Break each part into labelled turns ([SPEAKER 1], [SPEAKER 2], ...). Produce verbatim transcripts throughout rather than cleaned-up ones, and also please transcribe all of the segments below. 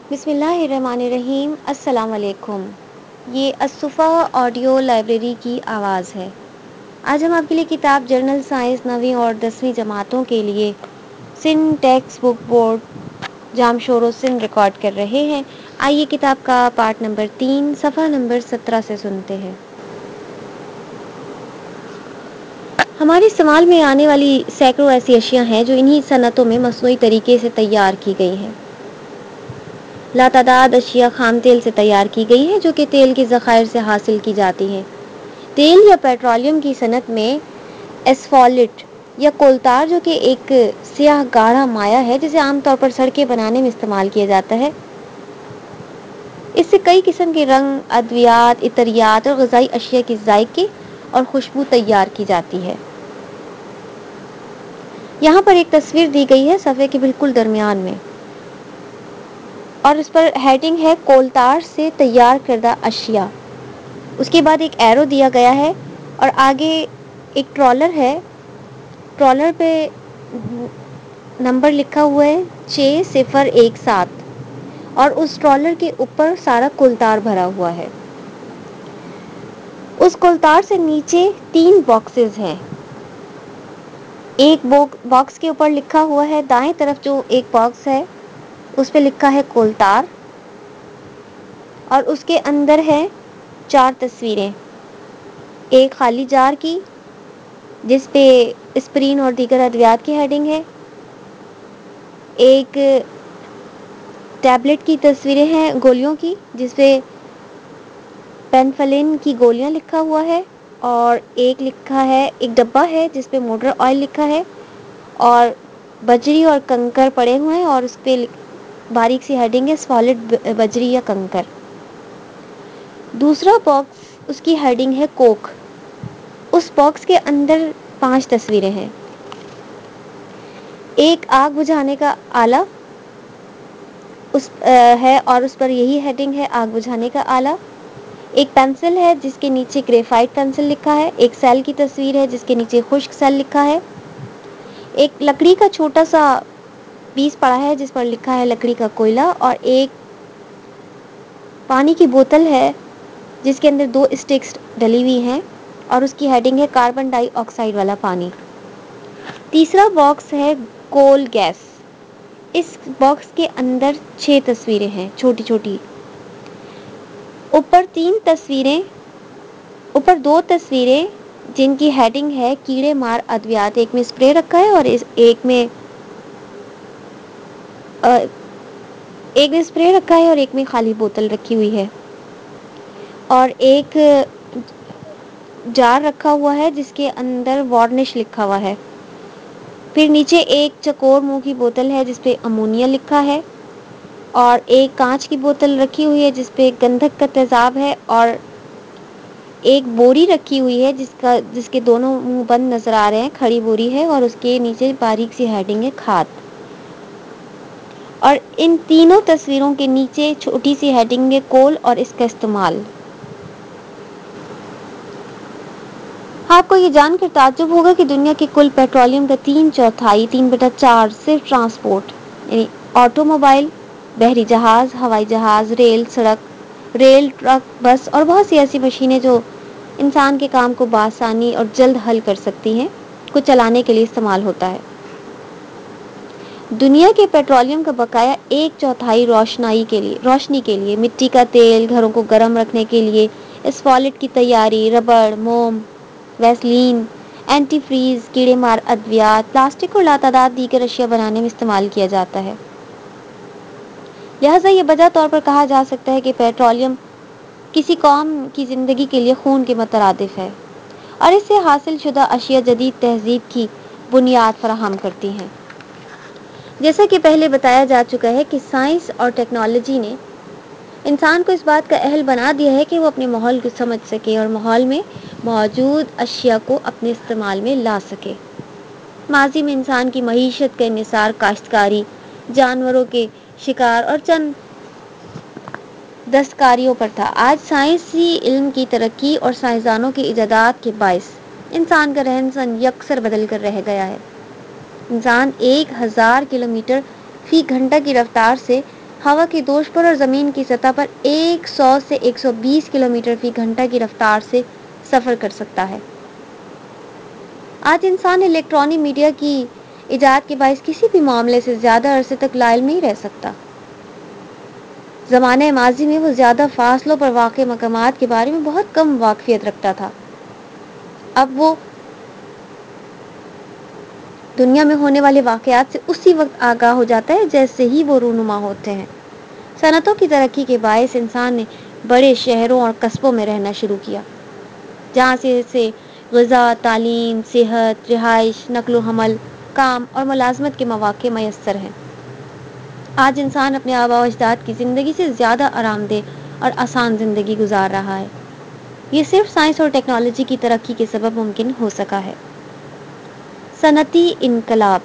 [SPEAKER 1] بسم اللہ الرحمن الرحیم۔ السلام علیکم۔ یہ الصفا آڈیو لائبریری کی آواز ہے۔ آج ہم آپ کے لیے کتاب جرنل سائنس نویں اور دسویں جماعتوں کے لیے Sindh textbook board Jamshoro Sindh record کر رہے ہیں۔ آئیے کتاب کا پارٹ نمبر تین صفحہ نمبر سترہ سے سنتے ہیں۔ ہمارے استعمال میں آنے والی سینکڑوں ایسی اشیاء ہیں جو انہی صنعتوں میں مصنوعی طریقے سے تیار کی گئی ہیں۔ لاتعداد اشیاء خام تیل سے تیار کی گئی ہیں جو کہ تیل کے ذخائر سے حاصل کی جاتی ہیں۔ تیل یا پیٹرولیم کی صنعت میں اسفالٹ یا کولتار جو کہ ایک سیاہ گاڑھا مائع ہے جسے عام طور پر سڑکیں بنانے میں استعمال کیا جاتا ہے، اس سے کئی قسم کے رنگ، ادویات، عطریات اور غذائی اشیاء کے ذائقے اور خوشبو تیار کی جاتی ہے۔ یہاں پر ایک تصویر دی گئی ہے صفحے کے بالکل درمیان میں، اور اس پر ہیڈنگ ہے کولتار سے تیار کردہ اشیاء۔ اس کے بعد ایک ایرو دیا گیا ہے اور آگے ایک ٹرالر ہے۔ ٹرالر پہ نمبر لکھا ہوا ہے چھ صفر ایک سات، اور اس ٹرالر کے اوپر سارا کولتار بھرا ہوا ہے۔ اس کولتار سے نیچے تین باکسز ہیں۔ ایک باکس کے اوپر لکھا ہوا ہے، دائیں طرف جو ایک باکس ہے اس پہ لکھا ہے کولتار، اور اس کے اندر ہے چار تصویریں۔ ایک خالی جار کی جس پہ اسپرین اور دیگر ادویات کی ہیڈنگ ہے، ایک ٹیبلٹ کی تصویریں ہیں گولیوں کی جس پہ پینفلین کی گولیاں لکھا ہوا ہے، اور ایک لکھا ہے ایک ڈبہ ہے جس پہ موٹر آئل لکھا ہے، اور بجری اور کنکر پڑے ہوئے ہیں اور اس پہ باریک سی ہیڈنگ ہے سالڈ بجری یا کنکر۔ دوسرا باکس اس کی ہیڈنگ ہے کوک۔ اس باکس کے اندر پانچ تصویریں ہیں۔ ایک آگ بجھانے کا آلہ اس ہے اور اس پر یہی ہیڈنگ ہے، آگ بجھانے کا آلہ۔ ایک پینسل ہے جس کے نیچے گریفائٹ پینسل لکھا ہے۔ ایک سیل کی تصویر ہے جس کے نیچے خشک سیل لکھا ہے۔ ایک لکڑی کا چھوٹا سا پیس پڑا ہے جس پر لکھا ہے لکڑی کا کوئلہ، اور ایک پانی کی بوتل ہے جس کے اندر دو اسٹکس ڈلی ہوئی ہیں اور اس کی ہیڈنگ ہے کاربن ڈائی آکسائڈ والا پانی۔ تیسرا باکس ہے کول گیس۔ اس باکس کے اندر چھ تصویریں ہیں چھوٹی چھوٹی۔ اوپر تین تصویریں اوپر دو تصویریں جن کی ہیڈنگ ہے کیڑے مار ادویات۔ ایک میں اسپرے رکھا ہے اور ایک میں ایک میں اسپرے رکھا ہے اور ایک میں خالی بوتل رکھی ہوئی ہے، اور ایک جار رکھا ہوا ہے جس کے اندر وارنش لکھا ہوا ہے۔ پھر نیچے ایک چکور منہ کی بوتل ہے جس پہ امونیا لکھا ہے، اور ایک کانچ کی بوتل رکھی ہوئی ہے جس پہ گندھک کا تیزاب ہے، اور ایک بوری رکھی ہوئی ہے جس کا جس کے دونوں منہ بند نظر آ رہے ہیں، کھڑی بوری ہے، اور اس کے نیچے باریک سی ہیڈنگ ہے کھاد۔ اور ان تینوں تصویروں کے نیچے چھوٹی سی ہیڈنگ ہے کول اور اس کا استعمال۔ آپ کو یہ جان کر تعجب ہوگا کہ دنیا کے کل پیٹرولیم کا تین چوتھائی تین بٹا چار صرف ٹرانسپورٹ یعنی آٹو موبائل، بحری جہاز، ہوائی جہاز، ریل، سڑک، ریل، ٹرک، بس اور بہت سی ایسی مشینیں جو انسان کے کام کو بآسانی اور جلد حل کر سکتی ہیں کو چلانے کے لیے استعمال ہوتا ہے۔ دنیا کے پیٹرولیم کا بقایا ایک چوتھائی روشنائی کے لیے روشنی کے لیے، مٹی کا تیل، گھروں کو گرم رکھنے کے لیے، اسفالٹ کی تیاری، ربڑ، موم، ویسلین، اینٹی فریز، کیڑے مار ادویات، پلاسٹک اور لاتعداد دیگر اشیاء بنانے میں استعمال کیا جاتا ہے۔ لہٰذا یہ بجا طور پر کہا جا سکتا ہے کہ پیٹرولیم کسی قوم کی زندگی کے لیے خون کے مترادف ہے، اور اس سے حاصل شدہ اشیاء جدید تہذیب کی بنیاد فراہم کرتی ہیں۔ جیسا کہ پہلے بتایا جا چکا ہے کہ سائنس اور ٹیکنالوجی نے انسان کو اس بات کا اہل بنا دیا ہے کہ وہ اپنے ماحول کو سمجھ سکے اور ماحول میں موجود اشیاء کو اپنے استعمال میں لا سکے۔ ماضی میں انسان کی معیشت کا انحصار کاشتکاری، جانوروں کے شکار اور چند دستکاریوں پر تھا۔ آج سائنسی علم کی ترقی اور سائنسدانوں کی ایجادات کے باعث انسان کا رہن سہن یکسر بدل کر رہ گیا ہے۔ انسان ایک ہزار کلومیٹر فی گھنٹہ کی رفتار سے ہوا کی دوش پر اور زمین کی سطح پر ایک سو سے ایک سو بیس کلومیٹر فی گھنٹہ کی رفتار سے سفر کر سکتا ہے۔ آج انسان الیکٹرانی میڈیا کی ایجاد کے باعث کسی بھی معاملے سے زیادہ عرصے تک لا علم نہیں رہ سکتا۔ زمانۂ ماضی میں وہ زیادہ فاصلوں پر واقع مقامات کے بارے میں بہت کم واقفیت رکھتا تھا۔ اب وہ دنیا میں ہونے والے واقعات سے اسی وقت آگاہ ہو جاتا ہے جیسے ہی وہ رونما ہوتے ہیں۔ صنعتوں کی ترقی کے باعث انسان نے بڑے شہروں اور قصبوں میں رہنا شروع کیا، جہاں سے اسے غذا، تعلیم، صحت، رہائش، نقل و حمل، کام اور ملازمت کے مواقع میسر ہیں۔ آج انسان اپنے آباء و اجداد کی زندگی سے زیادہ آرام دہ اور آسان زندگی گزار رہا ہے۔ یہ صرف سائنس اور ٹیکنالوجی کی ترقی کے سبب ممکن ہو سکا ہے۔ صنعتی انقلاب۔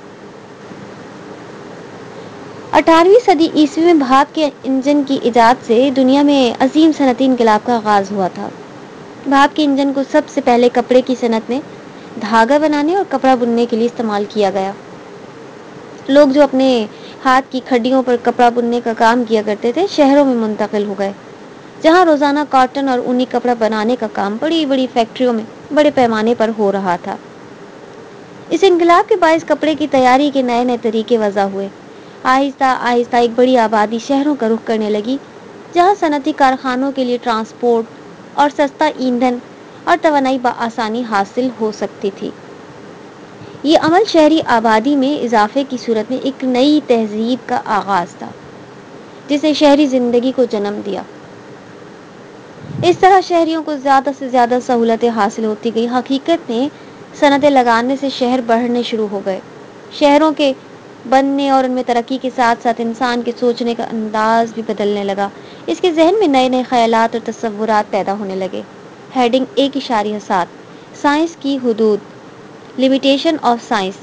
[SPEAKER 1] اٹھارہویں صدی عیسوی میں بھاپ کے انجن کی ایجاد سے دنیا میں عظیم صنعتی انقلاب کا آغاز ہوا تھا۔ بھاپ کے انجن کو سب سے پہلے کپڑے کی صنعت میں دھاگا بنانے اور کپڑا بننے کے لیے استعمال کیا گیا۔ لوگ جو اپنے ہاتھ کی کھڈیوں پر کپڑا بننے کا کام کیا کرتے تھے، شہروں میں منتقل ہو گئے، جہاں روزانہ کاٹن اور اونی کپڑا بنانے کا کام بڑی بڑی فیکٹریوں میں بڑے پیمانے پر ہو رہا تھا۔ اس انقلاب کے باعث کپڑے کی تیاری کے نئے نئے طریقے وضع ہوئے۔ آہستہ آہستہ ایک بڑی آبادی شہروں کا رخ کرنے لگی، جہاں صنعتی کارخانوں کے لیے ٹرانسپورٹ اور سستا ایندھن اور توانائی بآسانی حاصل ہو سکتی تھی۔ یہ عمل شہری آبادی میں اضافے کی صورت میں ایک نئی تہذیب کا آغاز تھا، جسے شہری زندگی کو جنم دیا۔ اس طرح شہریوں کو زیادہ سے زیادہ سہولتیں حاصل ہوتی گئی۔ حقیقت میں صنعتیں لگانے سے شہر بڑھنے شروع ہو گئے۔ شہروں کے بننے اور ان میں ترقی کے ساتھ ساتھ انسان کے سوچنے کا انداز بھی بدلنے لگا۔ اس کے ذہن میں نئے نئے خیالات اور تصورات پیدا ہونے لگے۔ ہیڈنگ ایک اشاریہ سات، سائنس کی حدود، لمیٹیشن آف سائنس۔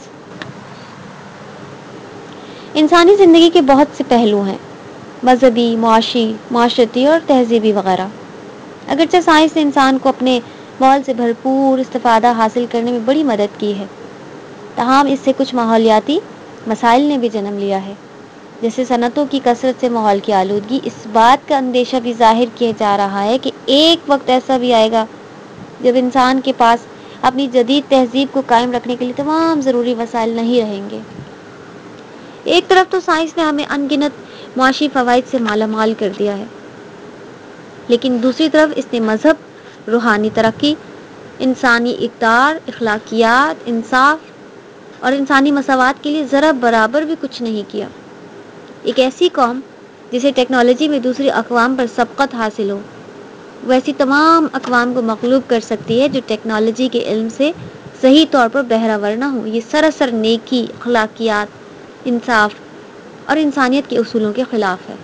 [SPEAKER 1] انسانی زندگی کے بہت سے پہلو ہیں، مذہبی، معاشی، معاشرتی اور تہذیبی وغیرہ۔ اگرچہ سائنس نے انسان کو اپنے ماحول سے بھرپور استفادہ حاصل کرنے میں بڑی مدد کی ہے، تاہم اس سے کچھ ماحولیاتی مسائل نے بھی جنم لیا ہے، جیسے صنعتوں کی کثرت سے ماحول کی آلودگی۔ اس بات کا اندیشہ بھی ظاہر کیا جا رہا ہے کہ ایک وقت ایسا بھی آئے گا جب انسان کے پاس اپنی جدید تہذیب کو قائم رکھنے کے لیے تمام ضروری وسائل نہیں رہیں گے۔ ایک طرف تو سائنس نے ہمیں ان گنت معاشی فوائد سے مالا مال کر دیا ہے، لیکن دوسری طرف اس نے مذہب، روحانی ترقی، انسانی اقدار، اخلاقیات، انصاف اور انسانی مساوات کے لیے ذرا برابر بھی کچھ نہیں کیا۔ ایک ایسی قوم جسے ٹیکنالوجی میں دوسری اقوام پر سبقت حاصل ہو، ویسی تمام اقوام کو مغلوب کر سکتی ہے جو ٹیکنالوجی کے علم سے صحیح طور پر بہرہ نہ ہو۔ یہ سراسر نیکی، اخلاقیات، انصاف اور انسانیت کے اصولوں کے خلاف ہے۔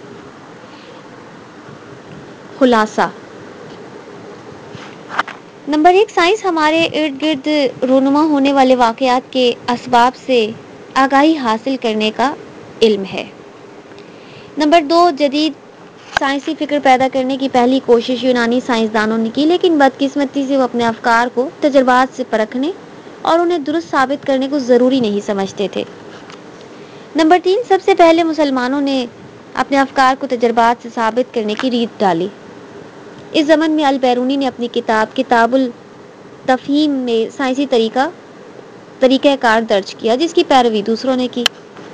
[SPEAKER 1] خلاصہ نمبر ایک، سائنس ہمارے ارد گرد رونما ہونے والے واقعات کے اسباب سے آگاہی حاصل کرنے کا علم ہے۔ نمبر دو، جدید سائنسی فکر پیدا کرنے کی پہلی کوشش یونانی سائنسدانوں نے کی، لیکن بدقسمتی سے وہ اپنے افکار کو تجربات سے پرکھنے اور انہیں درست ثابت کرنے کو ضروری نہیں سمجھتے تھے۔ نمبر تین، سب سے پہلے مسلمانوں نے اپنے افکار کو تجربات سے ثابت کرنے کی ریت ڈالی۔ اس زمن میں البیرونی نے اپنی کتاب کتاب التفہیم میں سائنسی طریقہ طریقہ کار درج کیا، جس کی پیروی دوسروں نے کی۔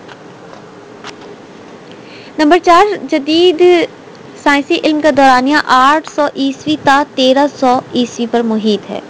[SPEAKER 1] نمبر چار، جدید سائنسی علم کا دورانیہ آٹھ سو عیسوی تا تیرہ سو عیسوی پر محیط ہے۔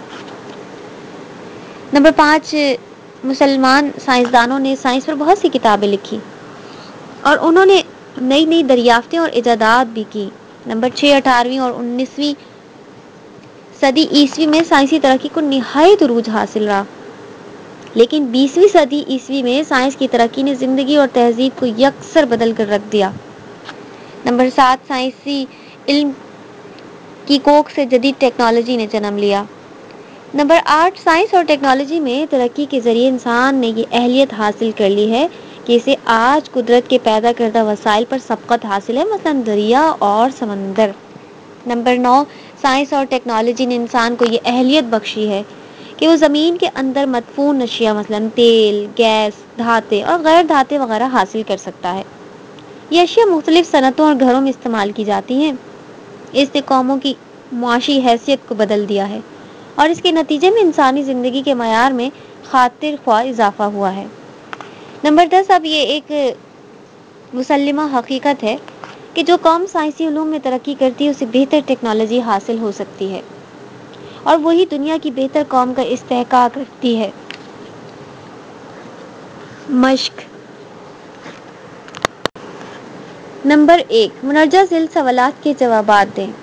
[SPEAKER 1] نمبر پانچ، مسلمان سائنسدانوں نے سائنس پر بہت سی کتابیں لکھی اور انہوں نے نئی نئی دریافتیں اور ایجادات بھی کی۔ نمبر چھ، اٹھارہویں اور انیسویں صدی عیسوی میں سائنسی ترقی کو نہایت عروج حاصل رہا، لیکن بیسویں صدی عیسوی میں سائنس کی ترقی نے زندگی اور تہذیب کو یکسر بدل کر رکھ دیا۔ نمبر سات، سائنسی علم کی کوکھ سے جدید ٹیکنالوجی نے جنم لیا۔ نمبر آٹھ، سائنس اور ٹیکنالوجی میں ترقی کے ذریعے انسان نے یہ اہلیت حاصل کر لی ہے کہ اسے آج قدرت کے پیدا کردہ وسائل پر سبقت حاصل ہے، مثلاً دریا اور سمندر۔ نمبر نو، سائنس اور ٹیکنالوجی نے انسان کو یہ اہلیت بخشی ہے کہ وہ زمین کے اندر مدفون اشیاء مثلاً تیل، گیس، دھاتیں اور غیر دھاتیں وغیرہ حاصل کر سکتا ہے۔ یہ اشیاء مختلف صنعتوں اور گھروں میں استعمال کی جاتی ہیں. اس نے قوموں کی معاشی حیثیت کو بدل دیا ہے اور اس کے نتیجے میں انسانی زندگی کے معیار میں خاطر خواہ اضافہ ہوا ہے. نمبر دس. اب یہ ایک مسلمہ حقیقت ہے کہ جو قوم سائنسی علوم میں ترقی کرتی ہے اسے بہتر ٹیکنالوجی حاصل ہو سکتی ہے اور وہی دنیا کی بہتر قوم کا استحقاق رکھتی ہے. مشق. نمبر ایک. مندرجہ ذیل سوالات کے جوابات دیں.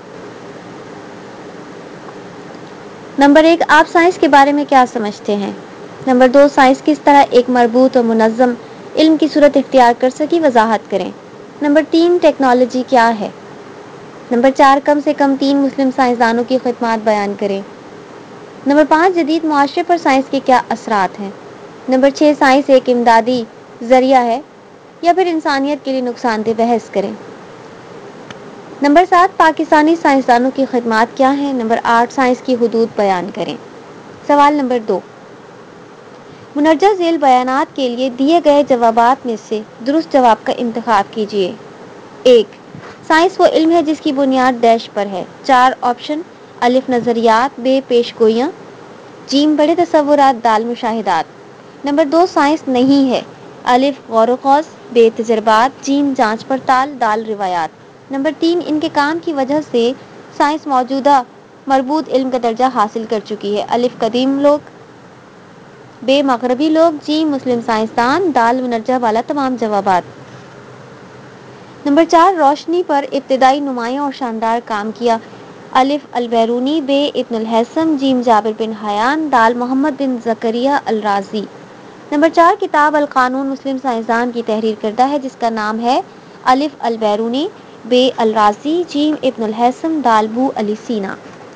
[SPEAKER 1] نمبر ایک. آپ سائنس کے بارے میں کیا سمجھتے ہیں؟ نمبر دو. سائنس کس طرح ایک مربوط اور منظم علم کی صورت اختیار کر سکی، وضاحت کریں. نمبر تین. ٹیکنالوجی کیا ہے؟ نمبر چار. کم سے کم تین مسلم سائنسدانوں کی خدمات بیان کریں. نمبر پانچ. جدید معاشرے پر سائنس کے کیا اثرات ہیں؟ نمبر چھ. سائنس ایک امدادی ذریعہ ہے یا پھر انسانیت کے لیے نقصان دہ؟ بحث کریں. نمبر سات. پاکستانی سائنسدانوں کی خدمات کیا ہیں؟ نمبر آٹھ. سائنس کی حدود بیان کریں. سوال نمبر دو. مندرجہ ذیل بیانات کے لیے دیے گئے جوابات میں سے درست جواب کا انتخاب کیجیے. ایک. سائنس وہ علم ہے جس کی بنیاد ڈیش پر ہے. چار آپشن: الف نظریات، ب پیش گوئیاں، جیم بڑے تصورات، دال مشاہدات. نمبر دو. سائنس نہیں ہے. الف غور و خوض، ب تجربات، جیم جانچ پڑتال، دال روایات. نمبر تین. ان کے کام کی وجہ سے سائنس موجودہ مربوط علم کا درجہ حاصل کر چکی ہے. الف قدیم لوگ، ب مغربی لوگ، جیم مسلم سائنسدان، دال مندرجہ والا تمام جوابات. نمبر چار. روشنی پر ابتدائی نمایاں اور شاندار کام کیا. الف البیرونی، ب ابن الہیثم، جیم جابر بن حیان، دال محمد بن زکریا الرازی. نمبر چار. کتاب القانون مسلم سائنسدان کی تحریر کردہ ہے جس کا نام ہے الف البیرونی، ب الرازی، جیم ابن الہیثم، دال بو علی سینا.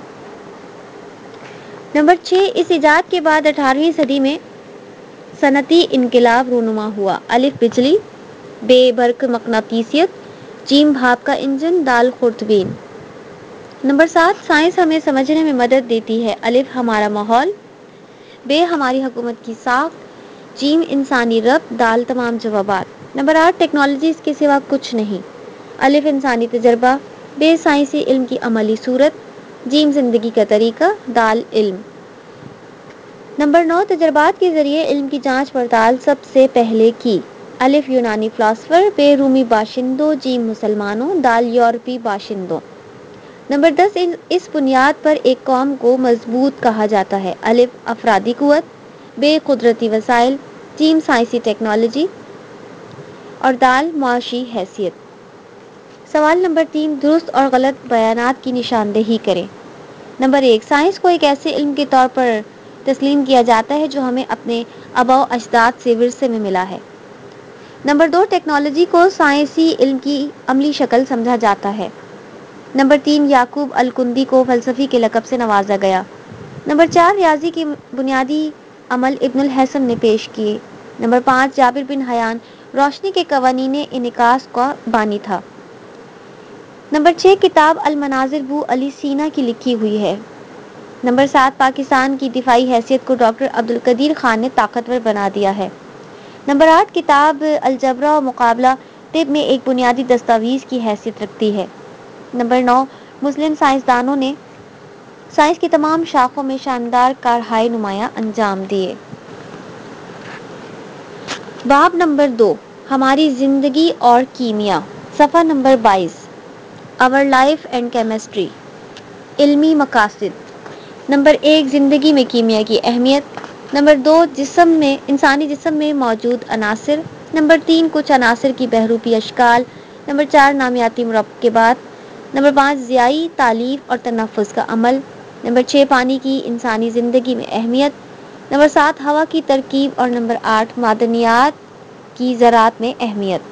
[SPEAKER 1] نمبر چھ. اس ایجاد کے بعد اٹھارہویں صدی میں صنعتی انقلاب رونما ہوا. الف بجلی، ب برق مقناطیسیت، جیم بھاپ کا انجن، دال خردبین. نمبر سات. سائنس ہمیں سمجھنے میں مدد دیتی ہے. الف ہمارا ماحول، ب ہماری حکومت کی ساخت، جیم انسانی ربط، دال تمام جوابات. نمبر آٹھ. ٹیکنالوجی اس کے سوا کچھ نہیں. الف انسانی تجربہ، ب سائنسی علم کی عملی صورت، جیم زندگی کا طریقہ، دال علم. نمبر نو. تجربات کے ذریعے علم کی جانچ پڑتال سب سے پہلے کی. الف یونانی فلاسفر، ب رومی باشندوں، جیم مسلمانوں، دال یورپی باشندوں. نمبر دس. اس بنیاد پر ایک قوم کو مضبوط کہا جاتا ہے. الف افرادی قوت، ب قدرتی وسائل، جیم سائنسی ٹیکنالوجی اور دال معاشی حیثیت. سوال نمبر تین. درست اور غلط بیانات کی نشاندہی کریں. نمبر ایک. سائنس کو ایک ایسے علم کے طور پر تسلیم کیا جاتا ہے جو ہمیں اپنے آباء و اجداد سے ورثے میں ملا ہے. نمبر دو. ٹیکنالوجی کو سائنسی علم کی عملی شکل سمجھا جاتا ہے. نمبر تین. یعقوب الکندی کو فلسفی کے لقب سے نوازا گیا. نمبر چار. ریاضی کے بنیادی عمل ابن الہیثم نے پیش کیے. نمبر پانچ. جابر بن حیان روشنی کے قوانین انعکاس کا بانی تھا. نمبر چھ. کتاب المناظر بو علی سینا کی لکھی ہوئی ہے. نمبر سات. پاکستان کی دفاعی حیثیت کو ڈاکٹر عبدالقدیر خان نے طاقتور بنا دیا ہے. نمبر آٹھ. کتاب الجبر و مقابلہ طب میں ایک بنیادی دستاویز کی حیثیت رکھتی ہے. نمبر نو. مسلم سائنسدانوں نے سائنس کی تمام شاخوں میں شاندار کارہائے نمایاں انجام دیے. باب نمبر دو. ہماری زندگی اور کیمیا. صفحہ نمبر بائیس. اور لائف اینڈ کیمسٹری. علمی مقاصد. نمبر ایک. زندگی میں کیمیا کی اہمیت. نمبر دو. جسم میں انسانی جسم میں موجود عناصر. نمبر تین. کچھ عناصر کی بہروپی اشکال. نمبر چار. نامیاتی مرکبات. نمبر پانچ. ضیائی تالیف اور تنفس کا عمل. نمبر چھ. پانی کی انسانی زندگی میں اہمیت. نمبر سات. ہوا کی ترکیب اور نمبر آٹھ. معدنیات کی زراعت میں اہمیت.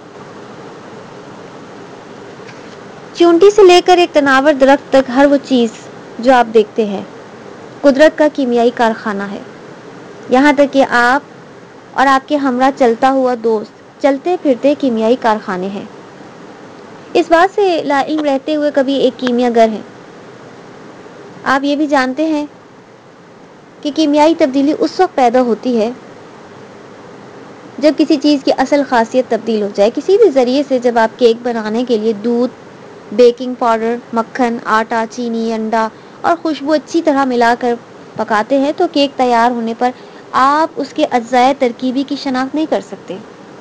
[SPEAKER 1] چونٹی سے لے کر ایک تناور درخت تک ہر وہ چیز جو آپ دیکھتے ہیں قدرت کا کیمیائی کارخانہ ہے. یہاں تک کہ آپ اور آپ کے ہمراہ چلتا ہوا دوست چلتے پھرتے کیمیائی کارخانے ہیں. اس بات سے لا علم رہتے ہوئے کبھی ایک کیمیا گر ہیں. آپ یہ بھی جانتے ہیں کہ کیمیائی تبدیلی اس وقت پیدا ہوتی ہے جب کسی چیز کی اصل خاصیت تبدیل ہو جائے، کسی بھی ذریعے سے جب آپ کیک بنانے کے لیے دودھ، بیکنگ پاؤڈر، مکھن، آٹا، چینی، انڈا اور خوشبو اچھی طرح ملا کر پکاتے ہیں تو کیک تیار ہونے پر آپ اس کے اجزائے ترکیبی کی شناخت نہیں کر سکتے۔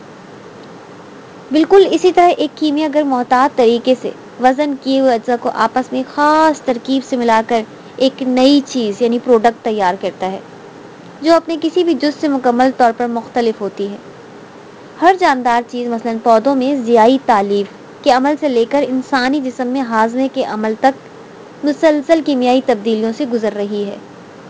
[SPEAKER 1] بالکل اسی طرح ایک کیمیا اگر محتاط طریقے سے وزن کیے ہوئے اجزاء کو آپس میں خاص ترکیب سے ملا کر ایک نئی چیز یعنی پروڈکٹ تیار کرتا ہے جو اپنے کسی بھی جز سے مکمل طور پر مختلف ہوتی ہے۔ ہر جاندار چیز مثلاً پودوں میں ضیائی تالیف کے عمل سے لے کر انسانی جسم میں ہاضمے کے عمل تک مسلسل کیمیائی تبدیلیوں سے گزر رہی ہے۔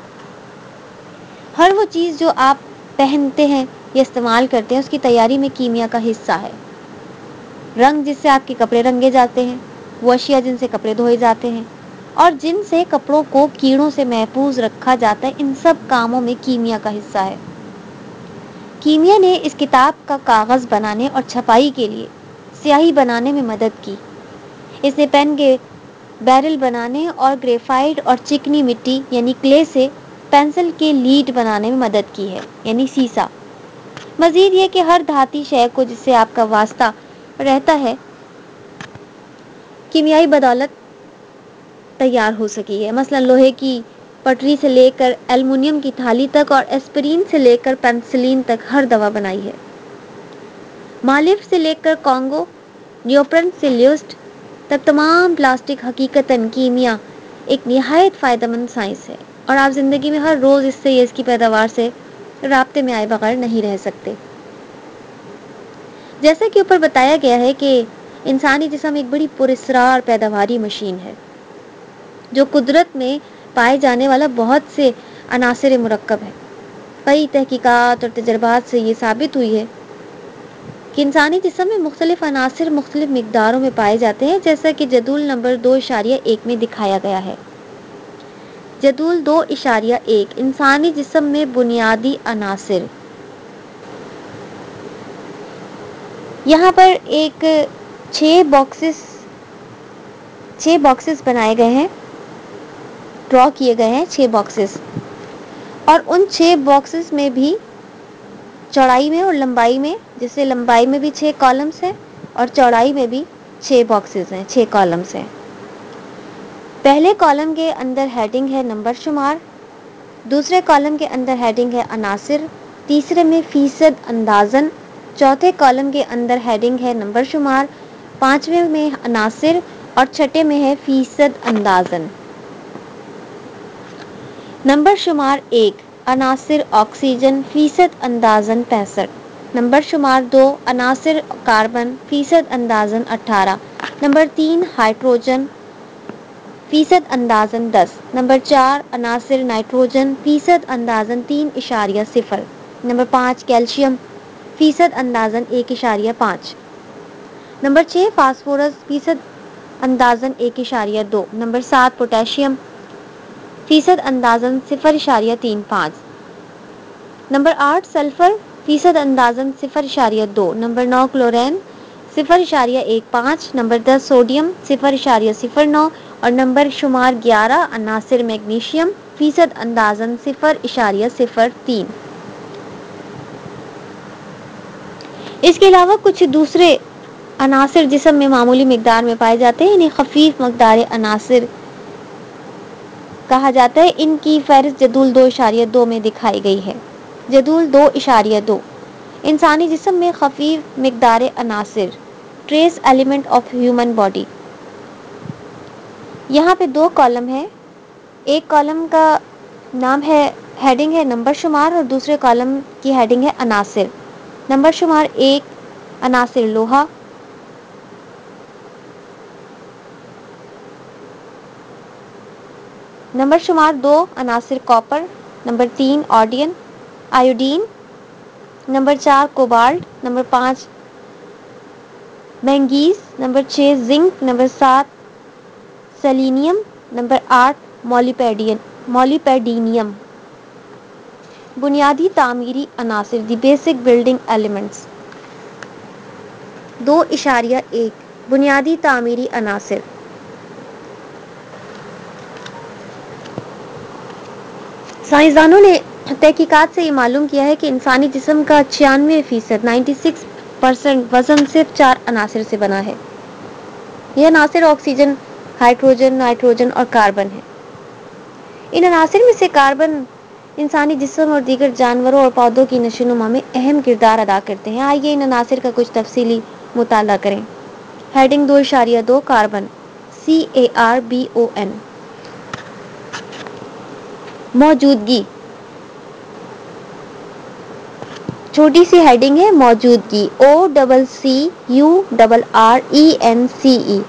[SPEAKER 1] ہر وہ چیز جو آپ پہنتے ہیں یا استعمال کرتے ہیں اس کی تیاری میں کیمیا کا حصہ ہے۔ رنگ جس سے آپ کے کپڑے رنگے جاتے ہیں، وہ اشیاء جن سے کپڑے دھوئے جاتے ہیں اور جن سے کپڑوں کو کیڑوں سے محفوظ رکھا جاتا ہے، ان سب کاموں میں کیمیا کا حصہ ہے۔ کیمیا نے اس کتاب کا کاغذ بنانے اور چھپائی کے لیے سیاہی بنانے میں مدد کی۔ اس نے پین کے بیرل بنانے اور گریفائٹ اور چکنی مٹی یعنی کلے سے پینسل کے لیڈ بنانے میں مدد کی ہے یعنی سیسا۔ مزید یہ کہ ہر دھاتی شے کو جس سے آپ کا واسطہ رہتا ہے کیمیائی بدولت تیار ہو سکی ہے، مثلا لوہے کی پٹری سے لے کر ایلومینیم کی تھالی تک اور ایسپرین سے لے کر پینسلین تک ہر دوا بنائی ہے۔ مالیف سے لے کر کانگو، نیوپرن سے لیوسٹ تک تمام پلاسٹک حقیقتاً کیمیا ایک نہایت فائدہ مند سائنس ہے اور آپ زندگی میں ہر روز اس سے یا اس کی پیداوار سے رابطے میں آئے بغیر نہیں رہ سکتے۔ جیسا کہ اوپر بتایا گیا ہے کہ انسانی جسم ایک بڑی پراسرار پیداواری مشین ہے جو قدرت میں پائے جانے والا بہت سے عناصر مرکب ہے۔ کئی تحقیقات اور تجربات سے یہ ثابت ہوئی ہے کہ انسانی جسم میں مختلف عناصر مختلف مقداروں میں پائے جاتے ہیں، جیسا کہ جدول نمبر دو اشاریہ ایک میں دکھایا گیا ہے۔ جدول دو اشاریہ ایک انسانی جسم میں بنیادی عناصر۔ یہاں پر ایک چھ باکسز چھ باکسز بنائے گئے ہیں، ڈرا کیے گئے ہیں چھ باکسز، اور ان چھ باکسز میں بھی چوڑائی میں اور لمبائی میں، جیسے لمبائی میں بھی چھ کالمز ہیں اور چوڑائی میں بھی چھ باکسز ہیں، چھ کالمز ہیں۔ پہلے کالم کے اندر ہیڈنگ ہے نمبر شمار، دوسرے کالم کے اندر ہیڈنگ ہے عناصر، تیسرے میں فیصد اندازن، چوتھے کالم کے اندر ہیڈنگ ہے نمبر شمار، پانچویں میں عناصر اور چھٹے میں ہے فیصد اندازن۔ نمبر شمار ایک عناصر آکسیجن، فیصد اندازن پینسٹھ، نمبر شمار دو عناصر کاربن، فیصد اندازن اٹھارہ، نمبر تین ہائیڈروجن، فیصد اندازن دس، نمبر چار عناصر نائٹروجن، فیصد اندازن تین اشاریہ صفر، نمبر پانچ کیلشیم، فیصد اندازن ایک اشاریہ پانچ، نمبر چھ فاسفورس، فیصد اندازن ایک اشاریہ دو، نمبر سات پوٹاشیم، فیصد اندازن صفر اشاریہ تین پانچ، نمبر آٹھ سلفر، فیصد اندازن صفر اشاریہ دو، نمبر نو کلورین، صفر اشاریہ ایک پانچ، نمبر دس سوڈیم، صفر اشاریہ صفر نو اور نمبر شمار گیارہ عناصر میگنیشیم، فیصد اندازن صفر اشاریہ صفر تین۔ اس کے علاوہ کچھ دوسرے عناصر جسم میں معمولی مقدار میں پائے جاتے ہیں، انہیں خفیف مقدار عناصر کہا جاتا ہے۔ ان کی فہرست جدول دو اشاریہ دو میں دکھائی گئی ہے۔ جدول دو اشاریہ دو انسانی جسم میں خفیف مقدار عناصر، trace element of human body. یہاں پہ دو کالم ہیں، ایک کالم کا نام ہے ہیڈنگ ہے نمبر شمار اور دوسرے کالم کی ہیڈنگ ہے عناصر۔ نمبر شمار ایک عناصر لوہا، نمبر شمار دو عناصر کاپر، نمبر تین آڈین آیوڈین، نمبر چار کوبالٹ، نمبر پانچ مینگیز، نمبر چھ زنک، نمبر سات سیلینیم، نمبر آٹھ مولیبڈینیم۔ بنیادی تعمیری عناصر، دی بیسک بلڈنگ ایلیمنٹس۔ دو اشاریہ ایک بنیادی تعمیری عناصر۔ سائنسدانوں نے تحقیقات سے یہ معلوم کیا ہے کہ انسانی جسم کا چھیانوے فیصد نائنٹی سکس پرسینٹ وزن صرف چار عناصر سے بنا ہے. یہ عناصر آکسیجن، ہائیڈروجن، نائٹروجن اور کاربن ہے. ان عناصر میں سے کاربن انسانی جسم اور دیگر جانوروں اور پودوں کی نشو و نما میں اہم کردار ادا کرتے ہیں. آئیے ان عناصر کا کچھ تفصیلی مطالعہ کریں. ہیڈنگ دو اشاریہ دو carbon, C A R B O N. موجودگی، چھوٹی سی ہیڈنگ ہے موجودگی، O double C U double R E N C E.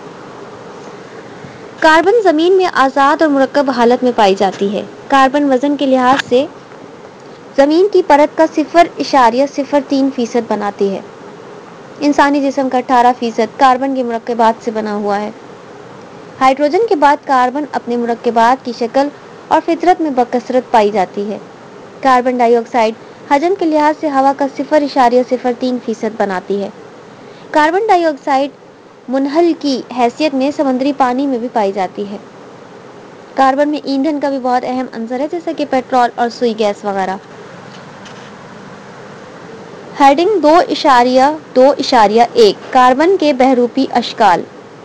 [SPEAKER 1] Carbon زمین میں آزاد اور مرکب حالت میں پائی جاتی ہے. کاربن وزن کے لحاظ سے زمین کی پرت کا صفر اشاریہ صفر تین فیصد بناتی ہے. انسانی جسم کا اٹھارہ فیصد کاربن کے مرکبات سے بنا ہوا ہے. ہائیڈروجن کے بعد کاربن اپنے مرکبات کی شکل اور فطرت میں بکثرت پائی جاتی ہے. کاربن ڈائی آکسائڈ حجم کے لحاظ سے ہوا کا صفر اشاریہ صفر تین فیصد بناتی ہے. کاربن ڈائی آکسائڈ منحل کی حیثیت میں سمندری پانی میں بھی پائی جاتی ہے. کاربن میں ایندھن کا بھی بہت اہم عنصر ہے، جیسا کہ پیٹرول اور سوئی گیس وغیرہ. ہیڈنگ دو اشاریہ دو اشاریہ ایک کاربن کے بہروپی اشکال.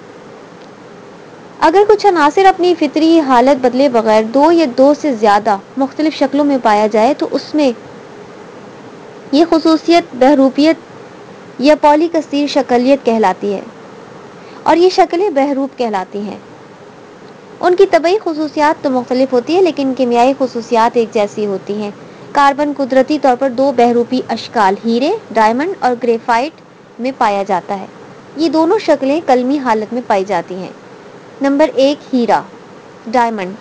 [SPEAKER 1] اگر کچھ عناصر اپنی فطری حالت بدلے بغیر دو یا دو سے زیادہ مختلف شکلوں میں پایا جائے تو اس میں یہ خصوصیت بہروپیت یا پولی کثیر شکلیت کہلاتی ہے، اور یہ شکلیں بہروپ کہلاتی ہیں. ان کی طبعی خصوصیات تو مختلف ہوتی ہیں لیکن کیمیائی خصوصیات ایک جیسی ہوتی ہیں. کاربن قدرتی طور پر دو بہروپی اشکال ہیرے ڈائمنڈ اور گریفائٹ میں پایا جاتا ہے. یہ دونوں شکلیں کلمی حالت میں پائی جاتی ہیں. نمبر ایک ہیرا ڈائمنڈ.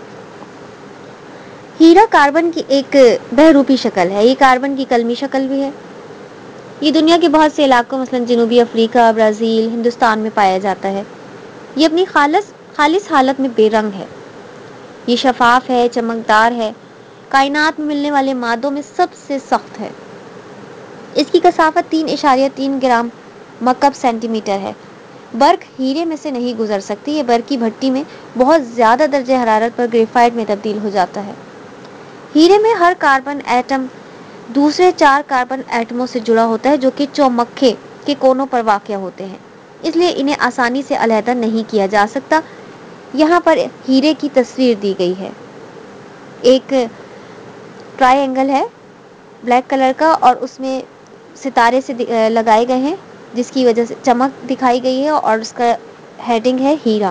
[SPEAKER 1] ہیرا کاربن کی ایک بہروپی شکل ہے. یہ کاربن کی کلمی شکل بھی ہے. یہ دنیا کے بہت سے علاقوں مثلاً جنوبی افریقہ، برازیل، ہندوستان میں پایا جاتا ہے. یہ اپنی خالص خالص حالت میں بے رنگ ہے. یہ شفاف ہے، چمکدار ہے، کائنات میں ملنے والے مادوں میں سب سے سخت ہے. اس کی کثافت تین اشاریہ تین گرام مکعب سینٹی میٹر ہے. برق ہیرے میں سے نہیں گزر سکتی. یہ برقی بھٹی میں بہت زیادہ درجہ حرارت پر گریفائٹ میں تبدیل ہو جاتا ہے. ہیرے میں ہر کاربن ایٹم دوسرے چار کاربن ایٹموں سے جڑا ہوتا ہے جو کہ چومکھے کے کونوں پر واقع ہوتے ہیں، اس لیے انہیں آسانی سے علیحدہ نہیں کیا جا سکتا. یہاں پر ہیرے کی تصویر دی گئی ہے. ایک ٹرائی اینگل ہے بلیک کلر کا اور اس میں ستارے سے لگائے گئے ہیں جس کی وجہ سے چمک دکھائی گئی ہے، اور اس کا ہیڈنگ ہے ہیرا.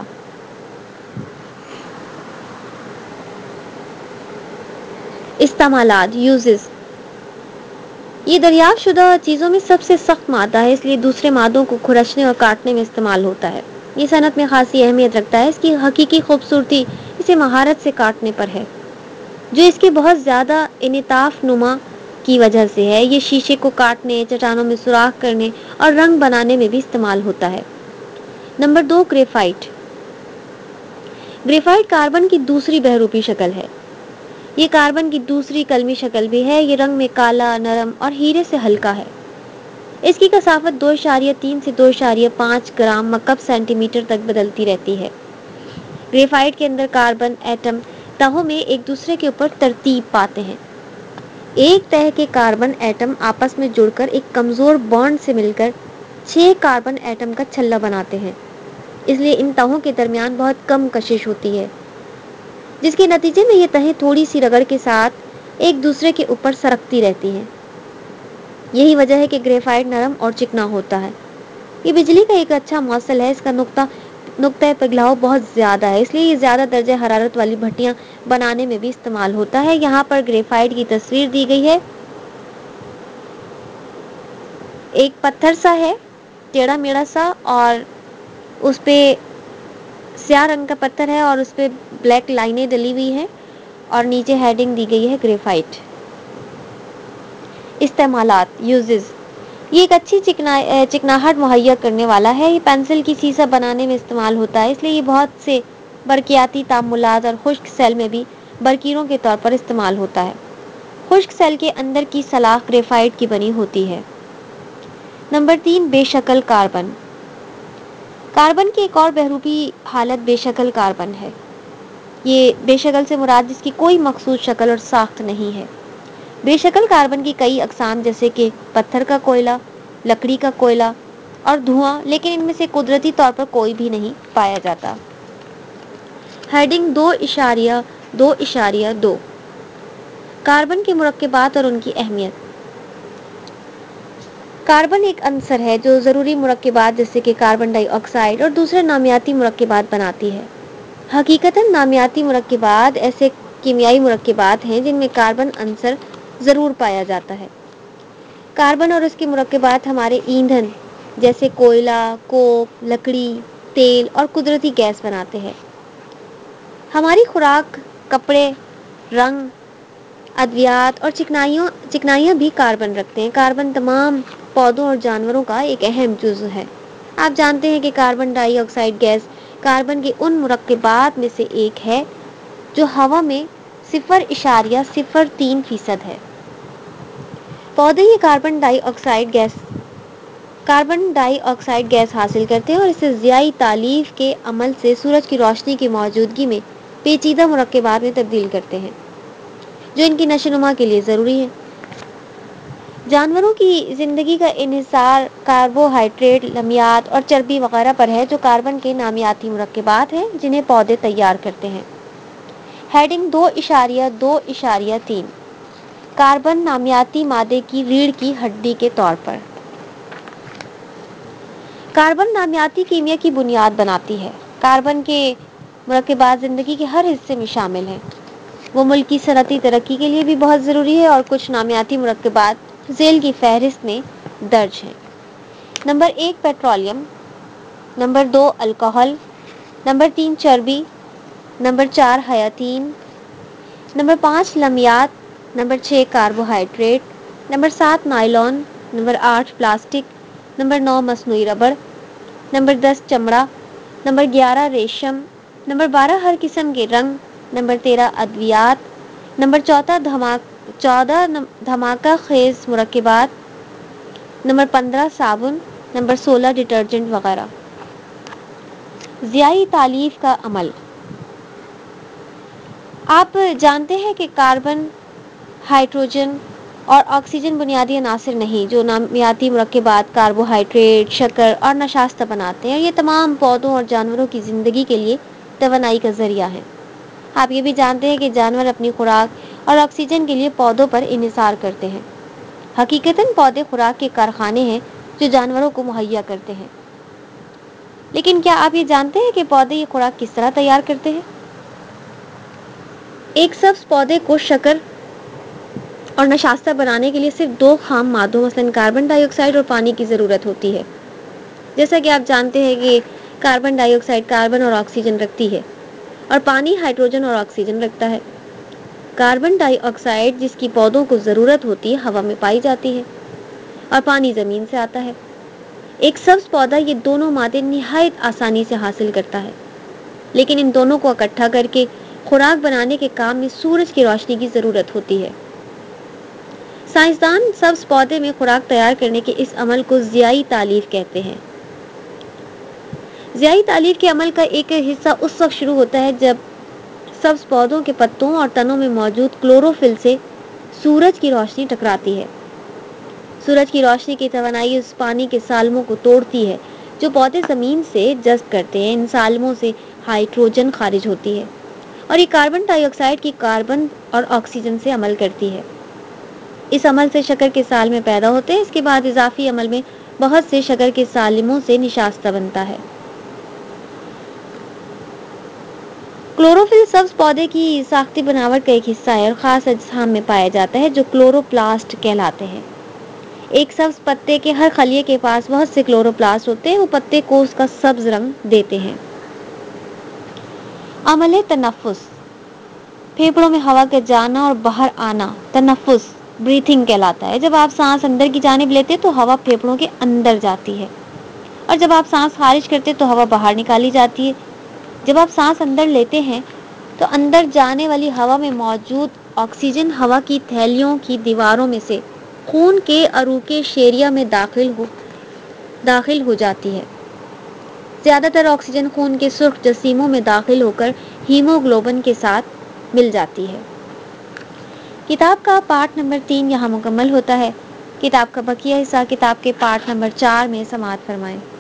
[SPEAKER 1] استعمالات یوزز. یہ دریافت شدہ چیزوں میں سب سے سخت مادہ ہے، اس لیے دوسرے مادوں کو کھرچنے اور کاٹنے میں استعمال ہوتا ہے. یہ صنعت میں خاصی اہمیت رکھتا ہے. اس کی حقیقی خوبصورتی اسے مہارت سے کاٹنے پر ہے، جو اس کے بہت زیادہ انعطاف نما کی وجہ سے ہے. یہ شیشے کو کاٹنے، چٹانوں میں سوراخ کرنے اور رنگ بنانے میں بھی استعمال ہوتا ہے. نمبر دو گریفائٹ. گریفائٹ کاربن کی دوسری بہروپی شکل ہے. یہ کاربن کی دوسری کلمی شکل بھی ہے. یہ رنگ میں کالا، نرم اور ہیرے سے ہلکا ہے. اس کی کثافت دو اشاریہ تین سے دو اشاریہ پانچ گرام مکعب سینٹی میٹر تک بدلتی رہتی ہے. گریفائٹ کے اندر کاربن ایٹم تہوں میں ایک دوسرے کے اوپر ترتیب پاتے ہیں. ایک تہہ کے کاربن ایٹم آپس میں جڑ کر ایک کمزور بانڈ سے مل کر چھ کاربن ایٹم کا چھلا بناتے ہیں. اس لیے ان تہوں کے درمیان بہت کم کشش ہوتی ہے، جس کے نتیجے میں یہ تہیں تھوڑی سی رگڑ کے ساتھ ایک دوسرے کے اوپر سرکتی رہتی ہیں. یہی وجہ ہے کہ گریفائٹ نرم اور چکنا ہوتا ہے. یہ بجلی کا ایک اچھا موصل ہے. اس کا نقطہ نقطہ پگھلاؤ بہت زیادہ ہے، اس لیے یہ زیادہ درجہ حرارت والی بھٹیاں بنانے میں بھی استعمال ہوتا ہے. یہاں پر گریفائٹ کی تصویر دی گئی ہے. ایک پتھر سا ہے ٹیڑھا میڑھا سا، اور اس پہ سیاہ رنگ کا پتھر ہے اور اس پہ بلیک لائنیں ڈلی ہوئی ہیں، اور نیچے ہیڈنگ دی گئی ہے گریفائٹ. استعمالات یوزز. یہ ایک اچھی چکنا چکناہٹ مہیا کرنے والا ہے. یہ پینسل کی سیسا بنانے میں استعمال ہوتا ہے، اس لیے یہ بہت سے برقیاتی تعاملات اور خشک سیل میں بھی برکیروں کے طور پر استعمال ہوتا ہے. خشک سیل کے اندر کی سلاخ گریفائٹ کی بنی ہوتی ہے. نمبر تین بے شکل کاربن. کاربن کی ایک اور بہروپی حالت بے شکل کاربن ہے. یہ بے شکل سے مراد جس کی کوئی مخصوص شکل اور ساخت نہیں ہے. بے شکل کاربن کی کئی اقسام جیسے کہ پتھر کا کوئلہ، لکڑی کا کوئلہ اور دھواں، لیکن ان میں سے قدرتی طور پر کوئی بھی نہیں پایا جاتا۔ ہیڈنگ دو اشاریہ دو اشاریہ دو کاربن کے مرکبات اور ان کی اہمیت۔ کاربن ایک عنصر ہے جو ضروری مرکبات جیسے کہ کاربن ڈائی آکسائیڈ اور دوسرے نامیاتی مرکبات بناتی ہے۔ حقیقتاً نامیاتی مرکبات ایسے کیمیائی مرکبات ہیں جن میں کاربن عنصر ضرور پایا جاتا ہے۔ کاربن اور اس کے مرکبات ہمارے ایندھن جیسے کوئلہ، کوک، لکڑی، تیل اور قدرتی گیس بناتے ہیں۔ ہماری خوراک، کپڑے، رنگ، ادویات اور چکنائیوں چکنائیاں بھی کاربن رکھتے ہیں۔ کاربن تمام پودوں اور جانوروں کا ایک اہم جزو ہے۔ آپ جانتے ہیں کہ carbon dioxide gas carbon کے ان مرکبات میں سے ایک ہے جو ہوا میں صفر اشاریہ صفر تین فیصد ہے۔ پودے یہ carbon dioxide gas carbon dioxide gas حاصل کرتے ہیں اور اسے ضیائی تالیف کے عمل سے سورج کی روشنی کی موجودگی میں پیچیدہ مرکبات میں تبدیل کرتے ہیں جو ان کی نشو و نما کے لیے ضروری ہے۔ جانوروں کی زندگی کا انحصار کاربوہائیڈریٹ، لمیات اور چربی وغیرہ پر ہے جو کاربن کے نامیاتی مرکبات ہیں جنہیں پودے تیار کرتے ہیں۔ ہیڈنگ دو اشاریہ دو اشاریہ تین کاربن نامیاتی مادے کی ریڑھ کی ہڈی کے طور پر۔ کاربن نامیاتی کیمیا کی بنیاد بناتی ہے۔ کاربن کے مرکبات زندگی کے ہر حصے میں شامل ہیں۔ وہ ملک کی صنعتی ترقی کے لیے بھی بہت ضروری ہے اور کچھ نامیاتی مرکبات ذیل کی فہرست میں درج ہیں۔ نمبر ایک پیٹرولیم، نمبر دو الکحل، نمبر تین چربی، نمبر چار حیاتین، نمبر پانچ لمیات، نمبر چھ کاربوہائیڈریٹ، نمبر سات نائلون، نمبر آٹھ پلاسٹک، نمبر نو مصنوعی ربڑ، نمبر دس چمڑا، نمبر گیارہ ریشم، نمبر بارہ ہر قسم کے رنگ، نمبر تیرہ ادویات، نمبر چودہ دھماک چودہ دھماکہ خیز مرکبات، نمبر پندرہ صابن، نمبر سولہ ڈٹرجنٹ وغیرہ۔ ضیائی تالیف کا عمل۔ آپ جانتے ہیں کہ کاربن، ہائیڈروجن اور آکسیجن بنیادی عناصر نہیں جو نامیاتی مرکبات کاربوہائیڈریٹ، شکر اور نشاستہ بناتے ہیں۔ یہ تمام پودوں اور جانوروں کی زندگی کے لیے توانائی کا ذریعہ ہیں۔ آپ یہ بھی جانتے ہیں کہ جانور اپنی خوراک اور آکسیجن کے لیے پودوں پر انحصار کرتے ہیں۔ حقیقتاً پودے خوراک کے کارخانے ہیں جو جانوروں کو مہیا کرتے ہیں۔ لیکن کیا آپ یہ جانتے ہیں کہ پودے یہ خوراک کس طرح تیار کرتے ہیں؟ ایک سبز پودے کو شکر اور نشاستہ بنانے کے لیے صرف دو خام مادوں مثلاً کاربن ڈائی آکسائیڈ اور پانی کی ضرورت ہوتی ہے۔ جیسا کہ آپ جانتے ہیں کہ کاربن ڈائی آکسائیڈ کاربن اور آکسیجن رکھتی ہے اور پانی ہائیڈروجن اور آکسیجن رکھتا ہے۔ کاربن ڈائی آکسائیڈ جس کی پودوں کو ضرورت ہوتی ہے ہوا میں پائی جاتی ہے اور پانی زمین سے آتا ہے۔ ایک سبز پودا یہ دونوں مادے نہایت آسانی سے حاصل کرتا ہے، لیکن ان دونوں کو اکٹھا کر کے خوراک بنانے کے کام میں سورج کی روشنی کی ضرورت ہوتی ہے۔ سائنسدان سبز پودے میں خوراک تیار کرنے کے اس عمل کو ضیائی تالیف کہتے ہیں۔ ضیائی تالیف کے عمل کا ایک حصہ اس وقت شروع ہوتا ہے جب سبز پودوں کے پتوں اور تنوں میں موجود کلوروفل سے سورج کی روشنی ٹکراتی ہے۔ سورج کی روشنی کی توانائی اس پانی کے سالموں کو توڑتی ہے جو پودے زمین سے جذب کرتے ہیں۔ ان سالموں سے ہائیڈروجن خارج ہوتی ہے اور یہ کاربن ڈائی آکسائیڈ کی کاربن اور آکسیجن سے عمل کرتی ہے۔ اس عمل سے شکر کے سالمے پیدا ہوتے ہیں۔ اس کے بعد اضافی عمل میں بہت سے شکر کے سالموں سے نشاستہ بنتا ہے۔ کلوروفل سبز پودے کی ساختی بناوٹ کا ایک حصہ ہے اور خاص اجسام میں پایا جاتا ہے جو کلوروپلاسٹ کہلاتے ہیں۔ ایک سبز پتے کے ہر خلیے کے پاس بہت سے کلوروپلاسٹ ہوتے ہیں۔ وہ پتے کو اس کا سبز رنگ دیتے ہیں۔ عمل تنفس۔ پھیپھڑوں میں ہوا کا جانا اور باہر آنا تنفس بریتھنگ کہلاتا ہے۔ جب آپ سانس اندر کی جانب لیتے تو ہوا پھیپھڑوں کے اندر جاتی ہے اور جب آپ سانس خارج کرتے تو ہوا باہر نکالی جاتی ہے۔ جب آپ سانس اندر لیتے ہیں تو اندر جانے والی ہوا میں موجود آکسیجن ہوا کی تھیلیوں کی دیواروں میں سے خون کے عروقِ شیریہ میں داخل ہو داخل ہو جاتی ہے۔ زیادہ تر آکسیجن خون کے سرخ جسیموں میں داخل ہو کر ہیموگلوبن کے ساتھ مل جاتی ہے۔ کتاب کا پارٹ نمبر تین یہاں مکمل ہوتا ہے۔ کتاب کا بقیہ حصہ کتاب کے پارٹ نمبر چار میں سماعت فرمائیں۔